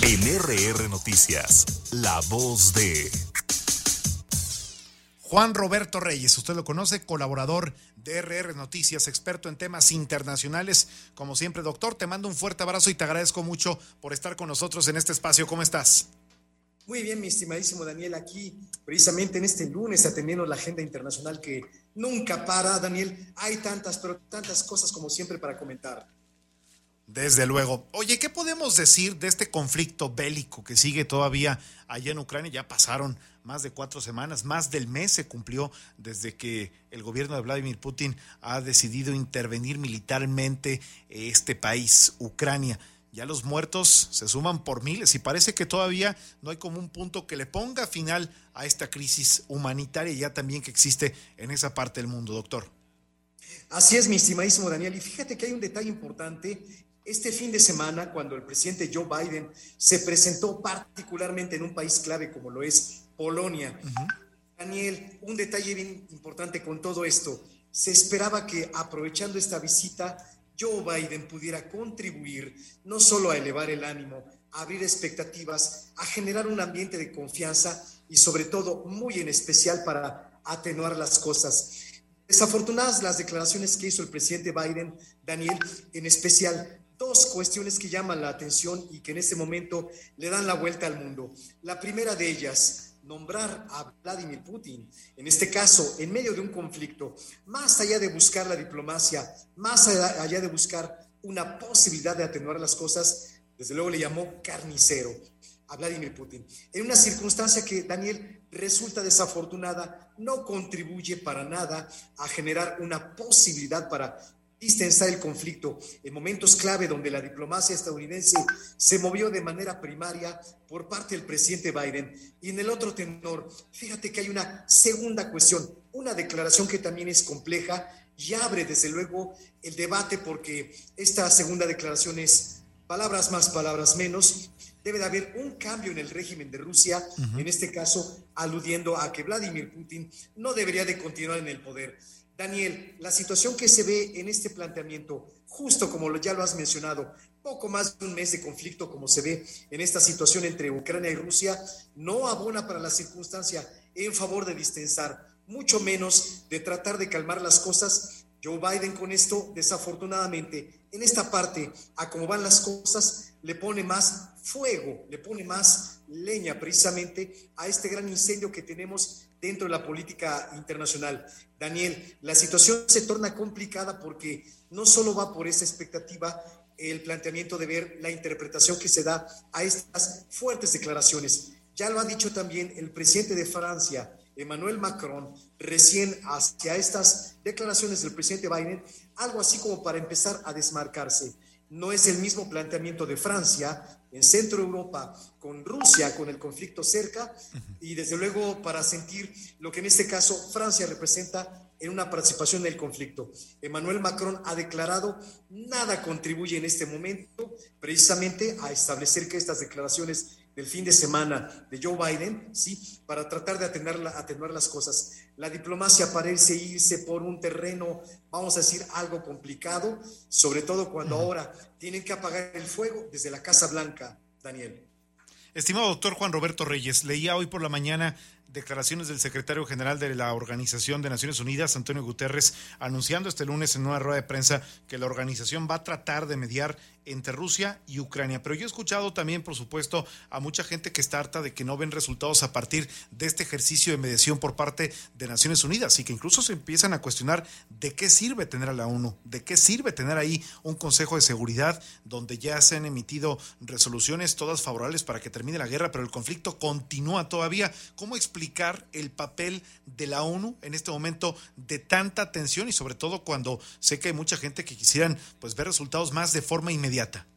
En RR Noticias, la voz de Juan Roberto Reyes. Usted lo conoce, colaborador de RR Noticias, experto en temas internacionales. Como siempre, doctor, te mando un fuerte abrazo y te agradezco mucho por estar con nosotros en este espacio. ¿Cómo estás? Muy bien, mi estimadísimo Daniel, aquí precisamente en este lunes atendiendo la agenda internacional que nunca para, Daniel. Hay tantas, pero tantas cosas como siempre para comentar. Desde luego. Oye, ¿qué podemos decir de este conflicto bélico que sigue todavía allá en Ucrania? Ya pasaron más de 4 semanas, más del mes se cumplió desde que el gobierno de Vladimir Putin ha decidido intervenir militarmente este país, Ucrania. Ya los muertos se suman por miles y parece que todavía no hay como un punto que le ponga final a esta crisis humanitaria ya también que existe en esa parte del mundo, doctor. Así es, mi estimadísimo Daniel, y fíjate que hay un detalle importante. Este fin de semana, cuando el presidente Joe Biden se presentó particularmente en un país clave como lo es Polonia. Daniel, un detalle bien importante con todo esto. Se esperaba que aprovechando esta visita, Joe Biden pudiera contribuir no solo a elevar el ánimo, a abrir expectativas, a generar un ambiente de confianza y sobre todo, muy en especial, para atenuar las cosas. Desafortunadas las declaraciones que hizo el presidente Biden, Daniel, en especial dos cuestiones que llaman la atención y que en este momento le dan la vuelta al mundo. La primera de ellas, nombrar a Vladimir Putin, en este caso, en medio de un conflicto, más allá de buscar la diplomacia, más allá de buscar una posibilidad de atenuar las cosas, desde luego le llamó carnicero a Vladimir Putin. En una circunstancia que, Daniel, resulta desafortunada, no contribuye para nada a generar una posibilidad para distensar el conflicto en momentos clave donde la diplomacia estadounidense se movió de manera primaria por parte del presidente Biden. Y en el otro tenor, fíjate que hay una segunda cuestión, una declaración que también es compleja y abre desde luego el debate, porque esta segunda declaración es palabras más, palabras menos. Debe de haber un cambio en el régimen de Rusia, en este caso aludiendo a que Vladimir Putin no debería de continuar en el poder. Daniel, la situación que se ve en este planteamiento, justo como ya lo has mencionado, poco más de un mes de conflicto como se ve en esta situación entre Ucrania y Rusia, no abona para la circunstancia en favor de distensar, mucho menos de tratar de calmar las cosas. Joe Biden con esto, desafortunadamente, en esta parte, a cómo van las cosas, le pone más fuego, le pone más leña precisamente a este gran incendio que tenemos dentro de la política internacional. Daniel, la situación se torna complicada porque no solo va por esa expectativa el planteamiento de ver la interpretación que se da a estas fuertes declaraciones. Ya lo ha dicho también el presidente de Francia, Emmanuel Macron, recién hacia estas declaraciones del presidente Biden, algo así como para empezar a desmarcarse. No es el mismo planteamiento de Francia en Centro Europa con Rusia, con el conflicto cerca, y desde luego para sentir lo que en este caso Francia representa en una participación en el conflicto. Emmanuel Macron ha declarado nada contribuye en este momento precisamente a establecer que estas declaraciones del fin de semana de Joe Biden, ¿sí?, para tratar de atenuar las cosas. La diplomacia parece irse por un terreno, vamos a decir, algo complicado, sobre todo cuando ahora tienen que apagar el fuego desde la Casa Blanca, Daniel. Estimado doctor Juan Roberto Reyes, leía hoy por la mañana declaraciones del secretario general de la Organización de Naciones Unidas, Antonio Guterres, anunciando este lunes en una rueda de prensa que la organización va a tratar de mediar entre Rusia y Ucrania. Pero yo he escuchado también, por supuesto, a mucha gente que está harta de que no ven resultados a partir de este ejercicio de mediación por parte de Naciones Unidas y que incluso se empiezan a cuestionar de qué sirve tener a la ONU, de qué sirve tener ahí un Consejo de Seguridad donde ya se han emitido resoluciones todas favorables para que termine la guerra, pero el conflicto continúa todavía. ¿Cómo explicar el papel de la ONU en este momento de tanta tensión y sobre todo cuando sé que hay mucha gente que quisieran pues ver resultados más de forma inmediata?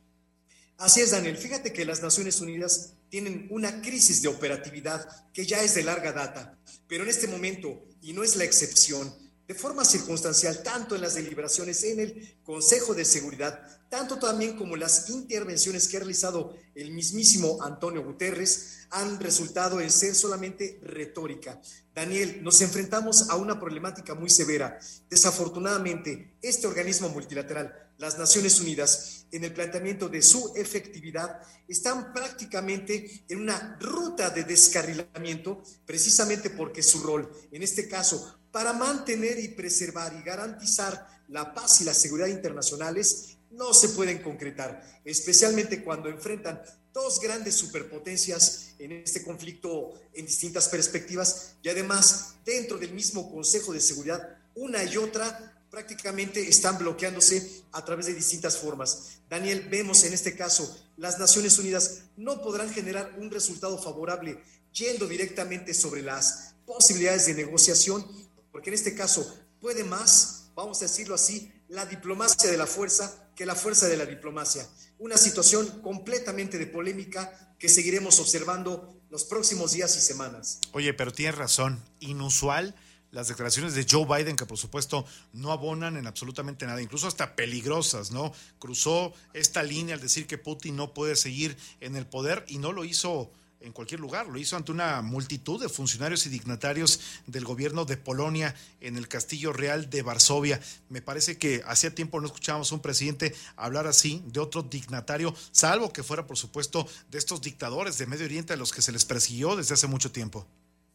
Así es, Daniel. Fíjate que las Naciones Unidas tienen una crisis de operatividad que ya es de larga data, pero en este momento, y no es la excepción, de forma circunstancial, tanto en las deliberaciones en el Consejo de Seguridad, tanto también como las intervenciones que ha realizado el mismísimo Antonio Guterres, han resultado en ser solamente retórica. Daniel, nos enfrentamos a una problemática muy severa. Desafortunadamente, este organismo multilateral, las Naciones Unidas, en el planteamiento de su efectividad, están prácticamente en una ruta de descarrilamiento, precisamente porque su rol, en este caso, para mantener y preservar y garantizar la paz y la seguridad internacionales, no se pueden concretar, especialmente cuando enfrentan dos grandes superpotencias en este conflicto en distintas perspectivas y además dentro del mismo Consejo de Seguridad, una y otra prácticamente están bloqueándose a través de distintas formas. Daniel, vemos en este caso, las Naciones Unidas no podrán generar un resultado favorable yendo directamente sobre las posibilidades de negociación, porque en este caso puede más, vamos a decirlo así, la diplomacia de la fuerza que la fuerza de la diplomacia. Una situación completamente de polémica que seguiremos observando los próximos días y semanas. Oye, pero tienes razón, inusual las declaraciones de Joe Biden, que por supuesto no abonan en absolutamente nada, incluso hasta peligrosas, ¿no? Cruzó esta línea al decir que Putin no puede seguir en el poder y no lo hizo en cualquier lugar, lo hizo ante una multitud de funcionarios y dignatarios del gobierno de Polonia en el Castillo Real de Varsovia. Me parece que hacía tiempo no escuchábamos a un presidente hablar así de otro dignatario, salvo que fuera, por supuesto, de estos dictadores de Medio Oriente a los que se les persiguió desde hace mucho tiempo.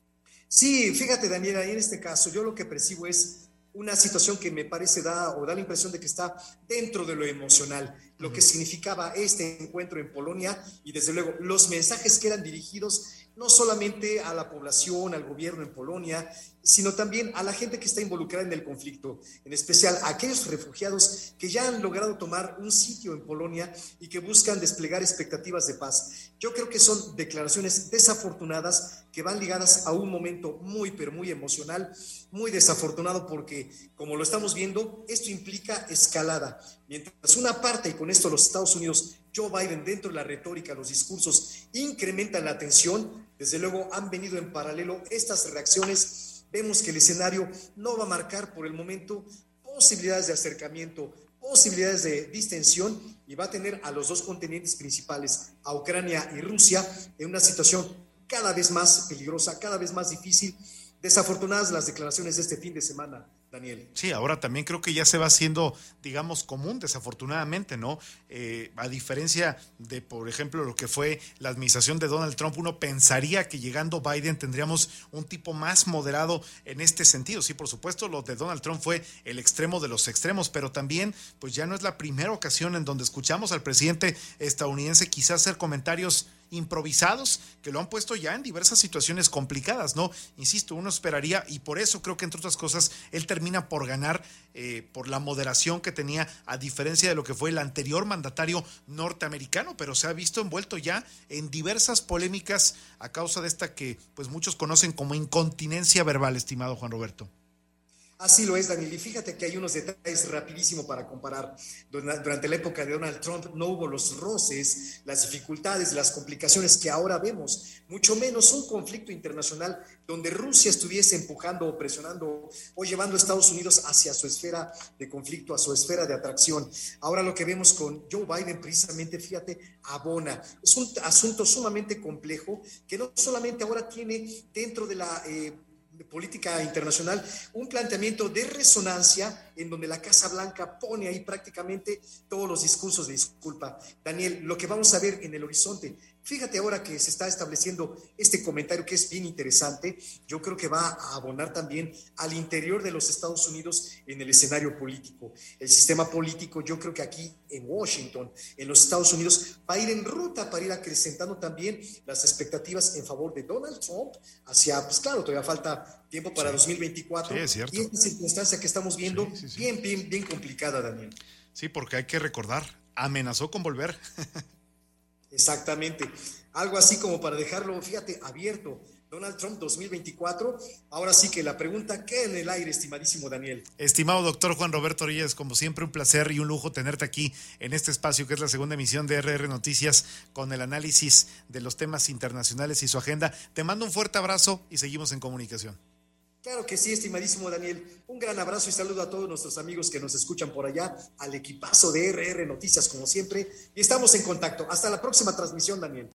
Sí, fíjate, Daniel, ahí en este caso yo lo que percibo es una situación que me parece da la impresión de que está dentro de lo emocional, lo que significaba este encuentro en Polonia y desde luego los mensajes que eran dirigidos no solamente a la población, al gobierno en Polonia, sino también a la gente que está involucrada en el conflicto, en especial a aquellos refugiados que ya han logrado tomar un sitio en Polonia y que buscan desplegar expectativas de paz. Yo creo que son declaraciones desafortunadas que van ligadas a un momento muy, pero muy emocional, muy desafortunado porque, como lo estamos viendo, esto implica escalada. Mientras una parte, y con esto los Estados Unidos, Joe Biden, dentro de la retórica, los discursos, incrementan la tensión, desde luego han venido en paralelo estas reacciones. Vemos que el escenario no va a marcar por el momento posibilidades de acercamiento, posibilidades de distensión y va a tener a los dos continentes principales, a Ucrania y Rusia, en una situación cada vez más peligrosa, cada vez más difícil. Desafortunadas las declaraciones de este fin de semana, Daniel. Sí, ahora también creo que ya se va haciendo, digamos, común, desafortunadamente, ¿no? A diferencia de, por ejemplo, lo que fue la administración de Donald Trump, uno pensaría que llegando Biden tendríamos un tipo más moderado en este sentido. Sí, por supuesto, lo de Donald Trump fue el extremo de los extremos, pero también, pues ya no es la primera ocasión en donde escuchamos al presidente estadounidense quizás hacer comentarios improvisados que lo han puesto ya en diversas situaciones complicadas, ¿no? Insisto, uno esperaría, y por eso creo que entre otras cosas él termina por ganar por la moderación que tenía, a diferencia de lo que fue el anterior mandatario norteamericano, pero se ha visto envuelto ya en diversas polémicas a causa de esta que pues muchos conocen como incontinencia verbal, estimado Juan Roberto. Así lo es, Daniel. Y fíjate que hay unos detalles rapidísimo para comparar. Durante la época de Donald Trump no hubo los roces, las dificultades, las complicaciones que ahora vemos, mucho menos un conflicto internacional donde Rusia estuviese empujando o presionando o llevando a Estados Unidos hacia su esfera de conflicto, a su esfera de atracción. Ahora lo que vemos con Joe Biden precisamente, fíjate, abona. Es un asunto sumamente complejo que no solamente ahora tiene dentro de la política internacional, un planteamiento de resonancia en donde la Casa Blanca pone ahí prácticamente todos los discursos de disculpa. Daniel, lo que vamos a ver en el horizonte, fíjate ahora que se está estableciendo este comentario que es bien interesante, yo creo que va a abonar también al interior de los Estados Unidos en el escenario político. El sistema político, yo creo que aquí en Washington, en los Estados Unidos, va a ir en ruta para ir acrecentando también las expectativas en favor de Donald Trump hacia, pues claro, todavía falta tiempo para 2024. Sí, es cierto. Y esta circunstancia que estamos viendo, bien complicada, Daniel. Sí, porque hay que recordar, amenazó con volver. Exactamente. Algo así como para dejarlo, fíjate, abierto. Donald Trump 2024. Ahora sí que la pregunta queda en el aire, estimadísimo Daniel. Estimado doctor Juan Roberto Reyes, como siempre un placer y un lujo tenerte aquí en este espacio que es la segunda emisión de RR Noticias con el análisis de los temas internacionales y su agenda. Te mando un fuerte abrazo y seguimos en comunicación. Claro que sí, estimadísimo Daniel. Un gran abrazo y saludo a todos nuestros amigos que nos escuchan por allá, al equipazo de RR Noticias como siempre, y estamos en contacto. Hasta la próxima transmisión, Daniel.